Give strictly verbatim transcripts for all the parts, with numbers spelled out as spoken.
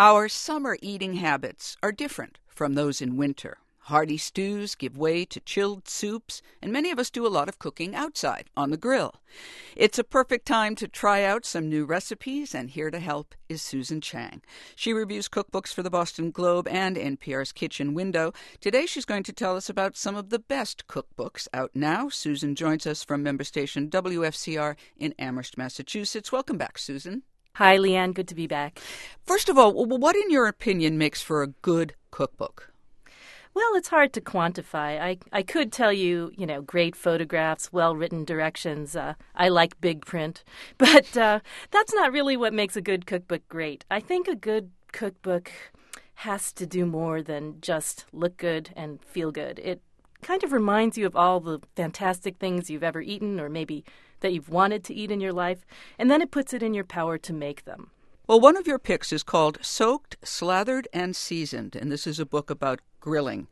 Our summer eating habits are different from those in winter. Hearty stews give way to chilled soups, and many of us do a lot of cooking outside, on the grill. It's a perfect time to try out some new recipes, and here to help is Susan Chang. She reviews cookbooks for the Boston Globe and N P R's Kitchen Window. Today she's going to tell us about some of the best cookbooks out now. Susan joins us from member station W F C R in Amherst, Massachusetts. Welcome back, Susan. Hi, Leanne. Good to be back. First of all, what in your opinion makes for a good cookbook? Well, it's hard to quantify. I, I could tell you, you know, great photographs, well-written directions. Uh, I like big print. But uh, that's not really what makes a good cookbook great. I think a good cookbook has to do more than just look good and feel good. It kind of reminds you of all the fantastic things you've ever eaten or maybe that you've wanted to eat in your life, and then it puts it in your power to make them. Well, one of your picks is called Soaked, Slathered, and Seasoned, and this is a book about grilling.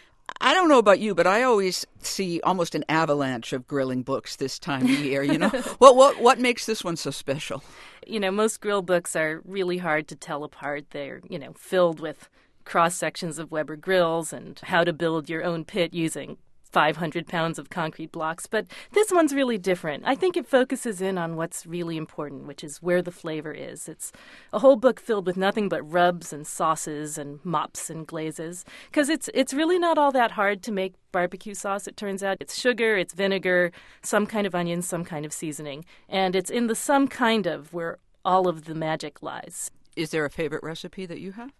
I don't know about you, but I always see almost an avalanche of grilling books this time of year, you know. what what what makes this one so special? You know, most grill books are really hard to tell apart. They're, you know, filled with cross-sections of Weber grills and how to build your own pit using five hundred pounds of concrete blocks. But this one's really different. I think it focuses in on what's really important, which is where the flavor is. It's a whole book filled with nothing but rubs and sauces and mops and glazes, because it's it's really not all that hard to make barbecue sauce, it turns out. It's sugar, it's vinegar, some kind of onions, some kind of seasoning. And it's in the some kind of where all of the magic lies. Is there a favorite recipe that you have?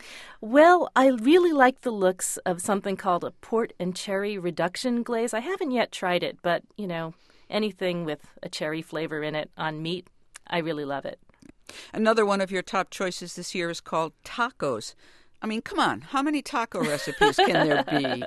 Well, I really like the looks of something called a port and cherry reduction glaze. I haven't yet tried it, but, you know, anything with a cherry flavor in it on meat, I really love it. Another one of your top choices this year is called tacos. I mean, come on, how many taco recipes can there be?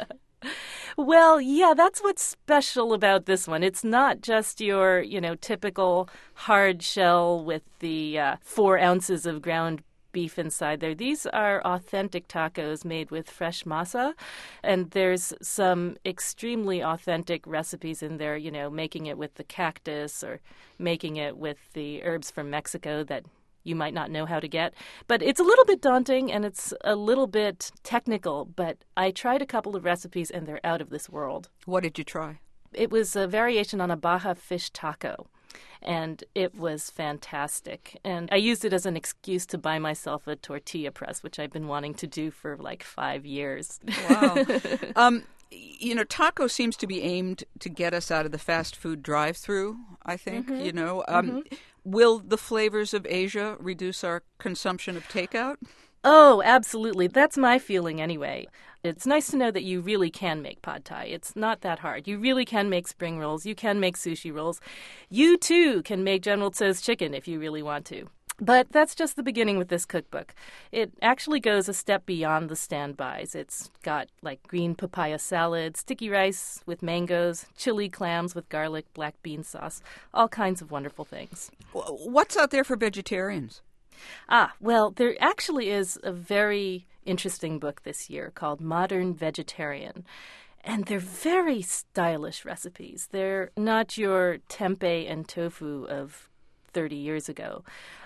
Well, yeah, that's what's special about this one. It's not just your, you know, typical hard shell with the uh, four ounces of ground beef inside there. These are authentic tacos made with fresh masa, and there's some extremely authentic recipes in there, you know, making it with the cactus or making it with the herbs from Mexico that you might not know how to get. But it's a little bit daunting and it's a little bit technical, but I tried a couple of recipes and they're out of this world. What did you try? It was a variation on a Baja fish taco. And it was fantastic. And I used it as an excuse to buy myself a tortilla press, which I've been wanting to do for like five years. Wow. um, you know, taco seems to be aimed to get us out of the fast food drive-through, I think, mm-hmm. you know. Um, mm-hmm. Will the flavors of Asia reduce our consumption of takeout? Oh, absolutely. That's my feeling anyway. It's nice to know that you really can make pad thai. It's not that hard. You really can make spring rolls. You can make sushi rolls. You, too, can make General Tso's chicken if you really want to. But that's just the beginning with this cookbook. It actually goes a step beyond the standbys. It's got like green papaya salad, sticky rice with mangoes, chili clams with garlic, black bean sauce, all kinds of wonderful things. What's out there for vegetarians? Ah, well, there actually is a very interesting book this year called Modern Vegetarian. And they're very stylish recipes. They're not your tempeh and tofu of thirty years ago.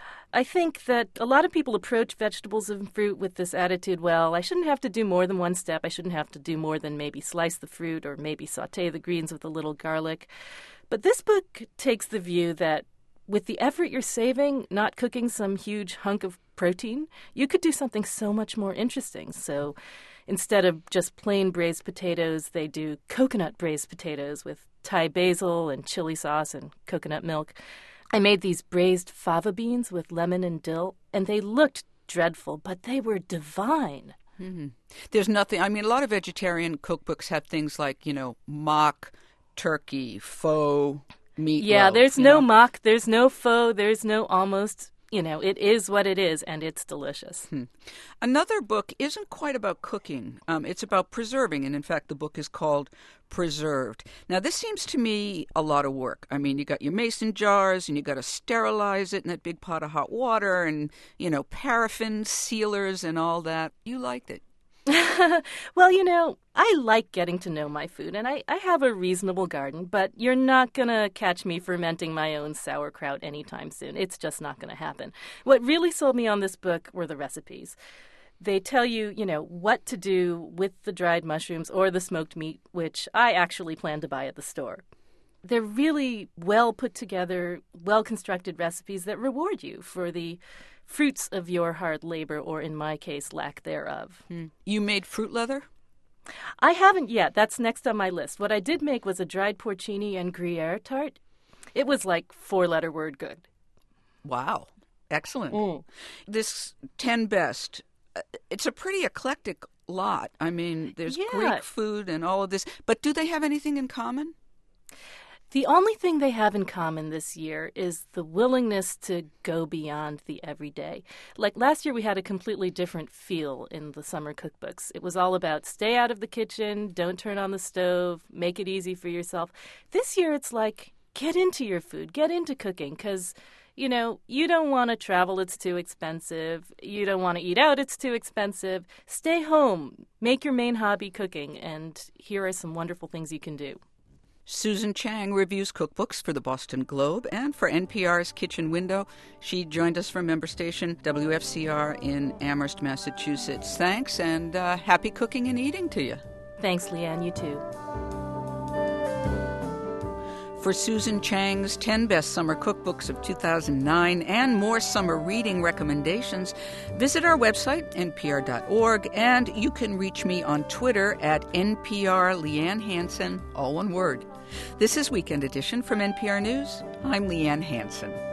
I think that a lot of people approach vegetables and fruit with this attitude, well, I shouldn't have to do more than one step. I shouldn't have to do more than maybe slice the fruit or maybe saute the greens with a little garlic. But this book takes the view that with the effort you're saving, not cooking some huge hunk of protein, you could do something so much more interesting. So instead of just plain braised potatoes, they do coconut braised potatoes with Thai basil and chili sauce and coconut milk. I made these braised fava beans with lemon and dill, and they looked dreadful, but they were divine. Mm-hmm. There's nothing, I mean, a lot of vegetarian cookbooks have things like, you know, mock turkey, faux meatloaf. Yeah, there's no know? mock, there's no faux, there's no almost. You know, it is what it is, and it's delicious. Hmm. Another book isn't quite about cooking. Um, it's about preserving, and in fact, the book is called Preserved. Now, this seems to me a lot of work. I mean, you got your mason jars, and you got to sterilize it in that big pot of hot water, and, you know, paraffin sealers and all that. You liked it. Well, you know, I like getting to know my food, and I, I have a reasonable garden, but you're not going to catch me fermenting my own sauerkraut anytime soon. It's just not going to happen. What really sold me on this book were the recipes. They tell you, you know, what to do with the dried mushrooms or the smoked meat, which I actually plan to buy at the store. They're really well put together, well-constructed recipes that reward you for the fruits of your hard labor, or in my case, lack thereof. Hmm. You made fruit leather? I haven't yet. That's next on my list. What I did make was a dried porcini and Gruyere tart. It was like four-letter word good. Wow. Excellent. Mm. This ten best, it's a pretty eclectic lot. I mean, there's Yeah. Greek food and all of this. But do they have anything in common? The only thing they have in common this year is the willingness to go beyond the everyday. Like last year, we had a completely different feel in the summer cookbooks. It was all about stay out of the kitchen, don't turn on the stove, make it easy for yourself. This year, it's like get into your food, get into cooking, because, you know, you don't want to travel, it's too expensive. You don't want to eat out, it's too expensive. Stay home, make your main hobby cooking, and here are some wonderful things you can do. Susan Chang reviews cookbooks for the Boston Globe and for N P R's Kitchen Window. She joined us from member station W F C R in Amherst, Massachusetts. Thanks, and uh, happy cooking and eating to you. Thanks, Leanne. You too. For Susan Chang's ten Best Summer Cookbooks of two thousand nine and more summer reading recommendations, visit our website, N P R dot org, and you can reach me on Twitter at N P R Leanne Hansen, all one word. This is Weekend Edition from N P R News. I'm Leanne Hansen.